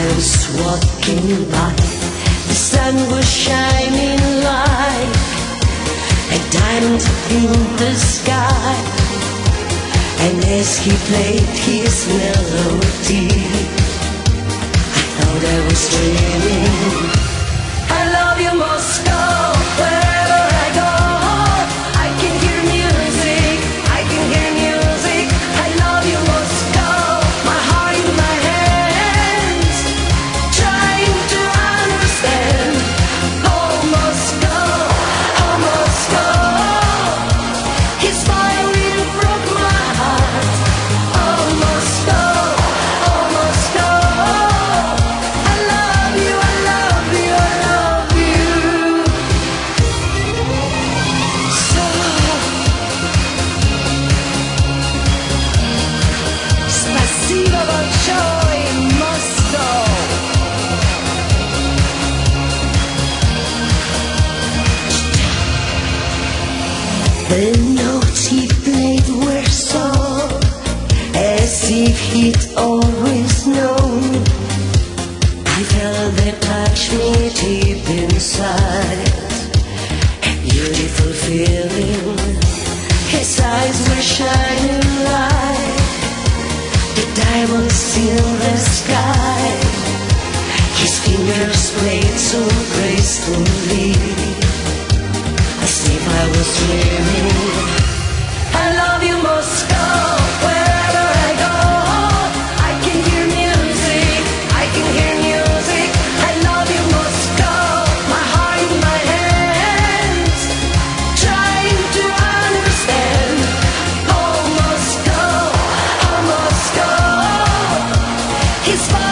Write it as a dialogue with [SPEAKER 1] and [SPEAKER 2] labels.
[SPEAKER 1] was walking by. The sun was shining like a diamond in the sky. And as he played his melody, I thought I was dreaming. I love you, Moscow. Wherever I go, I can hear music. I can hear music. I love you, Moscow. My heart in my hands, trying to understand. Oh, Moscow. Oh, Moscow. His violin broke my heart. Oh, Moscow. Oh, Moscow. I love you. I love you. I love you. So, спасибо большое, Moscow. The notes he played were so as if he'd always known. I felt they touched me deep inside. A beautiful feeling. His eyes were shining like the diamonds in the sky. His fingers played so gracefully, as if I was dreaming. I love you, Moscow. Wherever I go, I can hear music. I can hear music. I love you, Moscow. My heart in my hands, trying to understand. Oh, Moscow. Oh, Moscow. His